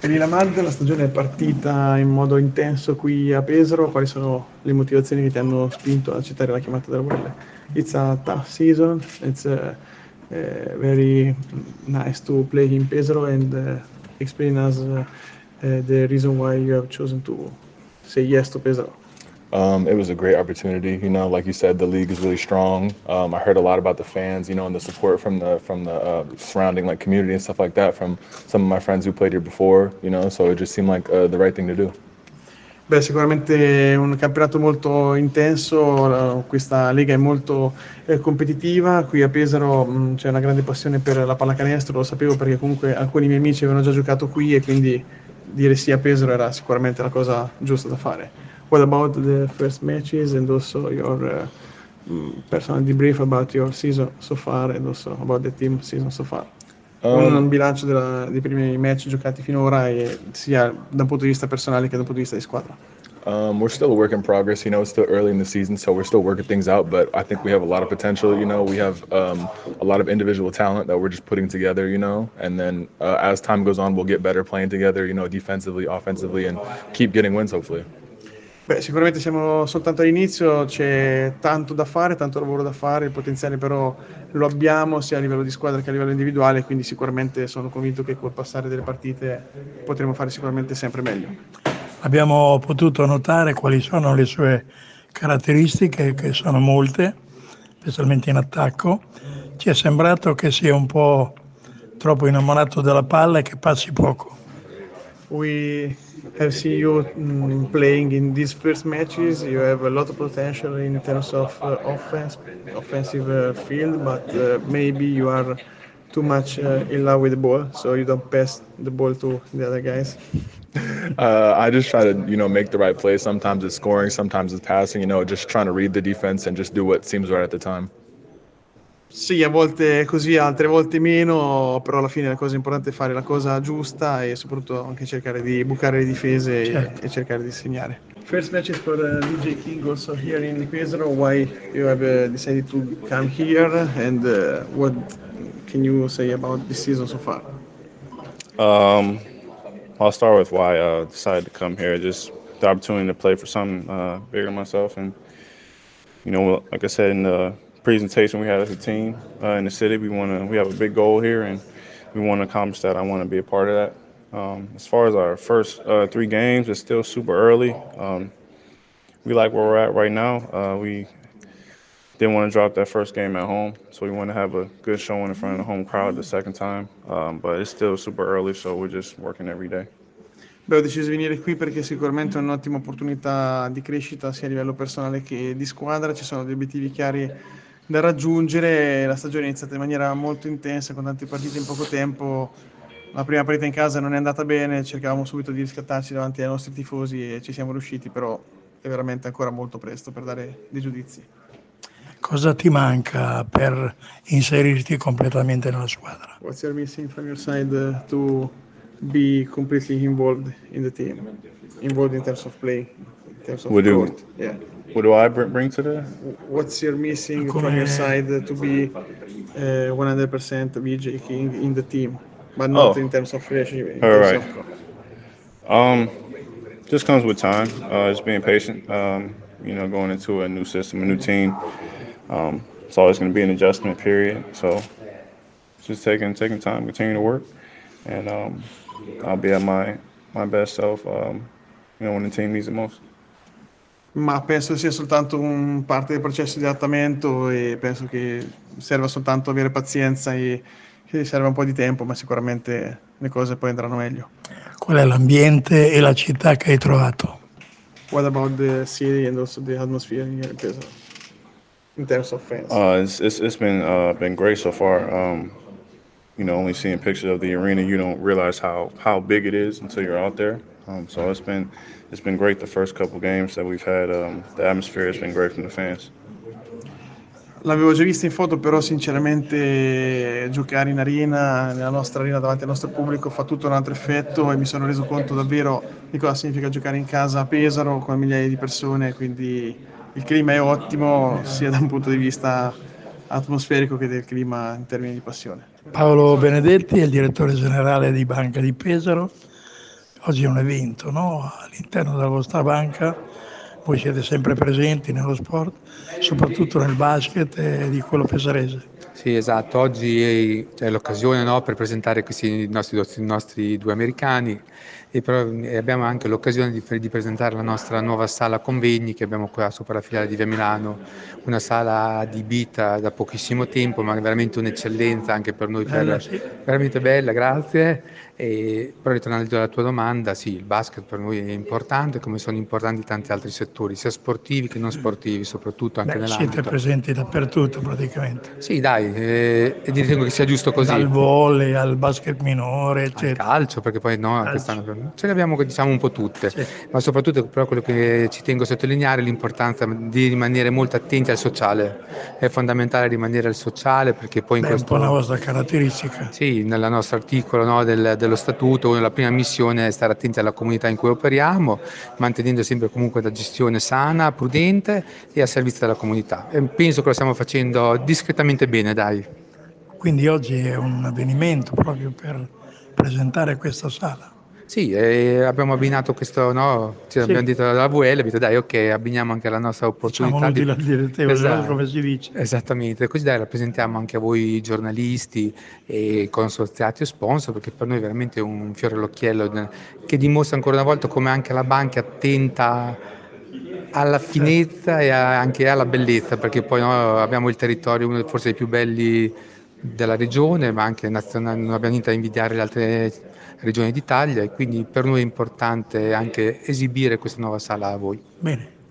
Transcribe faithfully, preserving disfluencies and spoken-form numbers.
Elina Mad, la stagione è partita in modo intenso qui a Pesaro, quali sono le motivazioni che ti hanno spinto ad accettare la chiamata della U L? It's a tough season, it's uh, uh, very nice to play in Pesaro and uh, explain us uh, uh, the reason why you have chosen to say yes to Pesaro. Um, it was a great opportunity. You know, like you said, the league is really strong. Um, I heard a lot about the fans, you know, and the support from the from the uh, surrounding like community and stuff like that from some of my friends who played here before. You know, so it just seemed like uh, the right thing to do. Beh, sicuramente è un campionato molto intenso, questa lega è molto eh, competitiva, qui a Pesaro mh, c'è una grande passione per la pallacanestro, lo sapevo perché comunque alcuni miei amici avevano già giocato qui e quindi dire sì a Pesaro era sicuramente la cosa giusta da fare. What about the first matches and also your uh, personal debrief about your season so far and also about the team season so far? Um, Un bilancio della, dei primi match giocati finora, e sia da un punto di vista personale che da un punto di vista di squadra. Um, we're still a work in progress. You know, it's still early in the season, so we're still working things out. But I think we have a lot of potential. You know, we have um, a lot of individual talent that we're just putting together. You know, and then uh, as time goes on, we'll get better playing together. You know, defensively, offensively, and keep getting wins hopefully. Beh, sicuramente siamo soltanto all'inizio, c'è tanto da fare, tanto lavoro da fare, il potenziale però lo abbiamo sia a livello di squadra che a livello individuale, quindi sicuramente sono convinto che col passare delle partite potremo fare sicuramente sempre meglio. Abbiamo potuto notare quali sono le sue caratteristiche, che sono molte, specialmente in attacco. Ci è sembrato che sia un po' troppo innamorato della palla e che passi poco. We have seen you mm, playing in these first matches. You have a lot of potential in terms of uh, offense, offensive uh, field, but uh, maybe you are too much uh, in love with the ball, so you don't pass the ball to the other guys. Uh, I just try to, you know, make the right play. Sometimes it's scoring, sometimes it's passing. You know, just trying to read the defense and just do what seems right at the time. Sì, a volte così, altre volte meno, però alla fine la cosa importante è fare la cosa giusta e soprattutto anche cercare di bucare le difese Certo. e, e cercare di segnare. First matches for uh, D J King also here in Pesaro. Why you have uh, decided to come here and uh, what can you say about this season so far? Um, I'll start with why I uh, decided to come here. Just the opportunity to play for something uh, bigger than myself, and you know, like I said in the presentation we had as a team uh, in the city, we want to we have a big goal here, and we want to accomplish that. I want to be a part of that. Um, as far as our first uh, three games, it's still super early. Um, we like where we're at right now. Uh, we didn't want to drop that first game at home, so we want to have a good showing in front of the home crowd the second time. Um, but it's still super early, so we're just working every day. Beh, ho deciso di venire qui perché sicuramente è un'ottima opportunità di crescita sia a livello personale che di squadra, ci sono degli obiettivi chiari da raggiungere, la stagione è iniziata in maniera molto intensa con tante partite in poco tempo, la prima partita in casa non è andata bene, cercavamo subito di riscattarci davanti ai nostri tifosi e ci siamo riusciti, però è veramente ancora molto presto per dare dei giudizi. Cosa ti manca per inserirti completamente nella squadra? What's your missing from your side uh, to be completely involved in the team? Involved in terms of play, in terms of What do- court. Yeah. What do I br- bring to the? What's your missing Come- from your side to be uh, one hundred percent V J King in the team, but not Oh. in terms of relationship? In All terms right. of- Um, just comes with time. Uh, just being patient. Um, you know, going into a new system, a new team. Um, it's always going to be an adjustment period. So, just taking taking time, continuing to work, and um, I'll be at my my best self. Um, you know, when the team needs it most. Ma penso sia soltanto un parte del processo di adattamento e penso che serva soltanto avere pazienza e che serva un po' di tempo, ma sicuramente le cose poi andranno meglio. Qual è l'ambiente e la città che hai trovato? What about the city and also the atmosphere here in Pesaro? In terms of fans. Uh, it's, it's it's been uh, been great so far. Um, you know, only seeing pictures of the arena, you don't realize how, how big it is until you're out there. Um, so it's been it's been great the first couple games that we've had. Um, the atmosphere has been great from the fans. L'avevo già vista in foto, però sinceramente giocare in arena, nella nostra arena davanti al nostro pubblico fa tutto un altro effetto e mi sono reso conto davvero di cosa significa giocare in casa a Pesaro con migliaia di persone, quindi il clima è ottimo sia da un punto di vista atmosferico che del clima in termini di passione. Paolo Benedetti è il direttore generale di Banca di Pesaro. oggi è un evento, no? All'interno della vostra banca voi siete sempre presenti nello sport, soprattutto nel basket e di quello pesarese. Sì, esatto, oggi è l'occasione, no, per presentare questi nostri, i nostri due americani e, però, e abbiamo anche l'occasione di, di presentare la nostra nuova sala convegni che abbiamo qua sopra la filiale di Via Milano, una sala adibita da pochissimo tempo, ma veramente un'eccellenza anche per noi, Bella, per, sì. veramente bella, grazie. E, però ritornando alla tua domanda, sì, il basket per noi è importante, come sono importanti tanti altri settori, sia sportivi che non sportivi, soprattutto anche Beh, siete nell'ambito. presenti dappertutto praticamente, Sì, dai, eh, e ritengo che sia giusto dal così. volley al basket minore, Al eccetera. calcio, perché poi no, Calcio. quest'anno ce le abbiamo diciamo un po' tutte, Sì. ma soprattutto però quello che ci tengo a sottolineare è l'importanza di rimanere molto attenti al sociale. È fondamentale rimanere al sociale perché poi in Beh, è un po' una questo. vostra caratteristica. Sì, nel nostro articolo, no, del- dello statuto, la prima missione è stare attenti alla comunità in cui operiamo, mantenendo sempre comunque una gestione sana, prudente e a servizio della comunità. E penso che lo stiamo facendo discretamente bene, dai. Quindi oggi è un avvenimento proprio per presentare questa sala. Sì, e abbiamo abbinato questo, no? Ci Sì. abbiamo detto alla V L, abbiamo detto dai, ok, abbiniamo anche la nostra Diciamo opportunità l'utile al dilettevole, no? Esatto. Come si dice. Esattamente, così dai, rappresentiamo anche a voi giornalisti e consorziati o sponsor, perché per noi è veramente un fiore all'occhiello che dimostra ancora una volta come anche la banca è attenta alla finezza e a- anche alla bellezza, perché poi no, abbiamo il territorio, uno forse dei più belli della regione, ma anche nazionale, non abbiamo niente da invidiare le altre regioni d'Italia e quindi per noi è importante anche esibire questa nuova sala a voi. Bene.